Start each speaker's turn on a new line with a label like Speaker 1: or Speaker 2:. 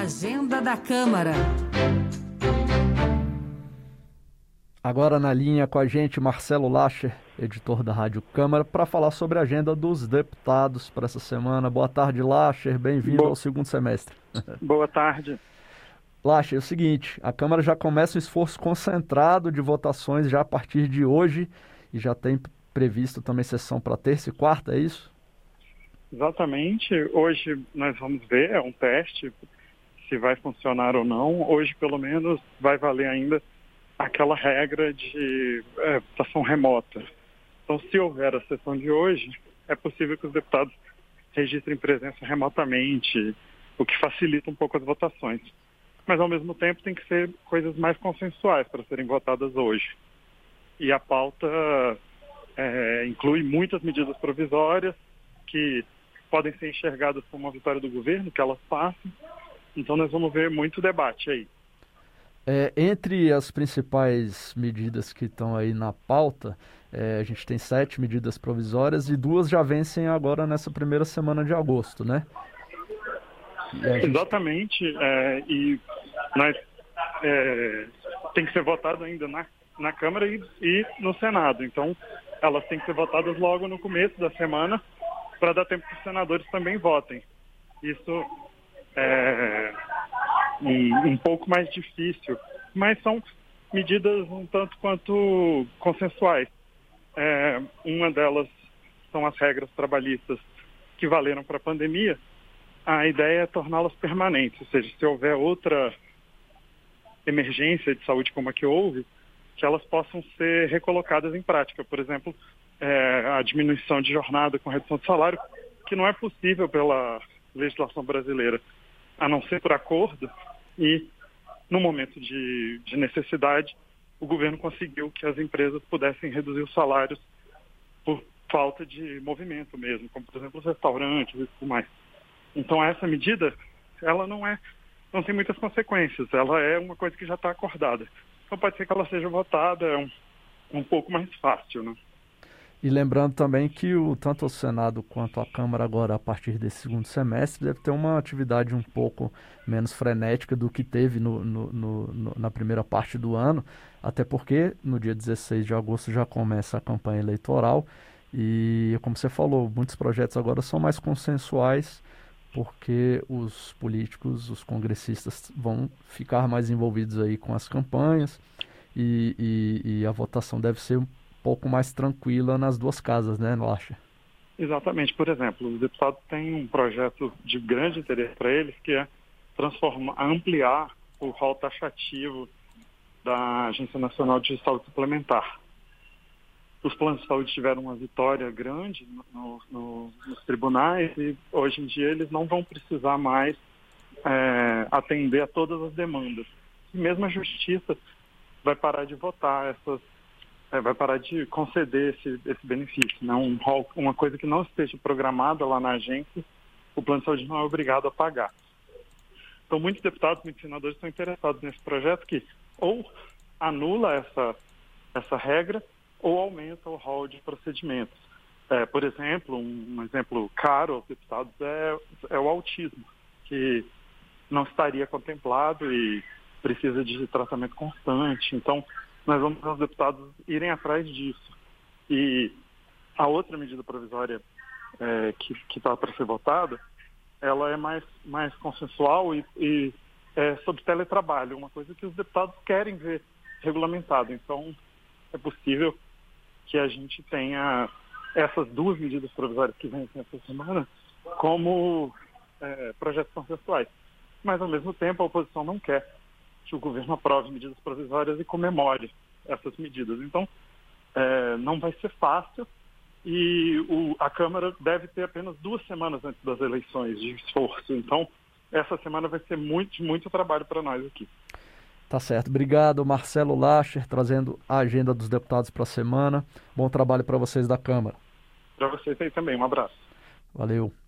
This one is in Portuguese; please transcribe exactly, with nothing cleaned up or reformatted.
Speaker 1: Agenda da Câmara.
Speaker 2: Agora na linha com a gente, Marcelo Lacher, editor da Rádio Câmara, para falar sobre a agenda dos deputados para essa semana. Boa tarde, Lacher. Bem-vindo
Speaker 3: Boa...
Speaker 2: ao segundo semestre.
Speaker 3: Boa tarde.
Speaker 2: Lacher, é o seguinte, a Câmara já começa um esforço concentrado de votações já a partir de hoje e já tem previsto também sessão para terça e quarta, é isso?
Speaker 3: Exatamente. Hoje nós vamos ver, é um teste, se vai funcionar ou não. Hoje, pelo menos, vai valer ainda aquela regra de é, votação remota. Então, se houver a sessão de hoje, é possível que os deputados registrem presença remotamente, o que facilita um pouco as votações. Mas, ao mesmo tempo, tem que ser coisas mais consensuais para serem votadas hoje. E a pauta é, inclui muitas medidas provisórias que podem ser enxergadas como uma vitória do governo, que elas passem. Então, nós vamos ver muito debate aí.
Speaker 2: É, entre as principais medidas que estão aí na pauta, é, a gente tem sete medidas provisórias e duas já vencem agora nessa primeira semana de agosto, né? Gente... Exatamente,
Speaker 3: é, e nós, é, tem que ser votado ainda na, na Câmara e, e no Senado. Então, elas têm que ser votadas logo no começo da semana para dar tempo que os senadores também votem. Isso é um, um pouco mais difícil, mas são medidas um tanto quanto consensuais. É, uma delas são as regras trabalhistas que valeram para a pandemia. A ideia é torná-las permanentes, ou seja, se houver outra emergência de saúde como a que houve, que elas possam ser recolocadas em prática. Por exemplo, é, a diminuição de jornada com redução de salário, que não é possível pela legislação brasileira, a não ser por acordo, e no momento de, de necessidade, o governo conseguiu que as empresas pudessem reduzir os salários por falta de movimento mesmo, como, por exemplo, os restaurantes e tudo mais. Então, essa medida, ela não é, não tem muitas consequências, ela é uma coisa que já está acordada. Então, pode ser que ela seja votada, é um, um pouco mais fácil, né?
Speaker 2: E lembrando também que o, tanto o Senado quanto a Câmara agora, a partir desse segundo semestre, deve ter uma atividade um pouco menos frenética do que teve no, no, no, no, na primeira parte do ano, até porque no dia dezesseis de agosto já começa a campanha eleitoral e, como você falou, muitos projetos agora são mais consensuais porque os políticos, os congressistas vão ficar mais envolvidos aí com as campanhas e, e, e a votação deve ser pouco mais tranquila nas duas casas, né, Lacher?
Speaker 3: Exatamente. Por exemplo, os deputados têm um projeto de grande interesse para eles, que é transformar, ampliar o rol taxativo da Agência Nacional de Saúde Suplementar. Os planos de saúde tiveram uma vitória grande no, no, nos tribunais e hoje em dia eles não vão precisar mais é, atender a todas as demandas. E mesmo a Justiça vai parar de votar essas É, vai parar de conceder esse, esse benefício, né? Um, uma coisa que não esteja programada lá na agência, o plano de saúde não é obrigado a pagar. Então, muitos deputados, muitos senadores estão interessados nesse projeto que ou anula essa, essa regra ou aumenta o rol de procedimentos. É, por exemplo, um, um exemplo caro aos deputados é, é o autismo, que não estaria contemplado e precisa de tratamento constante. Então, nós vamos ver os deputados irem atrás disso. E a outra medida provisória é, que está para ser votada, ela é mais, mais consensual e, e é sobre teletrabalho, uma coisa que os deputados querem ver regulamentado. Então, é possível que a gente tenha essas duas medidas provisórias que vêm essa semana como é, projetos consensuais. Mas, ao mesmo tempo, a oposição não quer que o governo aprove medidas provisórias e comemore essas medidas. Então, é, não vai ser fácil e o, a Câmara deve ter apenas duas semanas antes das eleições de esforço. Então, essa semana vai ser muito, muito trabalho para nós aqui.
Speaker 2: Tá certo. Obrigado, Marcelo Lacher, trazendo a agenda dos deputados para a semana. Bom trabalho para vocês da Câmara.
Speaker 3: Para vocês aí também. Um abraço.
Speaker 2: Valeu.